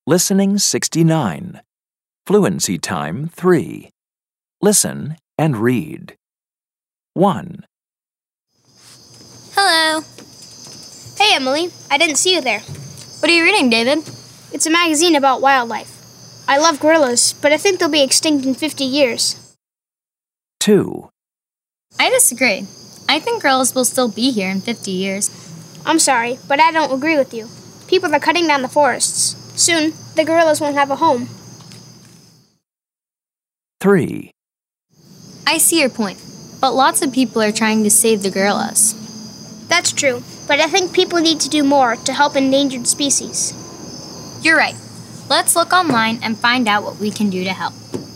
Listening 69. Fluency time 3. Listen and read. 1, Hello. Hey, Emily. I didn't see you there. What are you reading, David? It's a magazine about wildlife. I love gorillas, but I think they'll be extinct in 50 years. 2, I disagree. I think gorillas will still be here in 50 years. I'm sorry, but I don't agree with you. People are cutting down the forests. Soon, the gorillas won't have a home. 3, I see your point, but lots of people are trying to save the gorillas. That's true, but I think people need to do more to help endangered species. You're right. Let's look online and find out what we can do to help.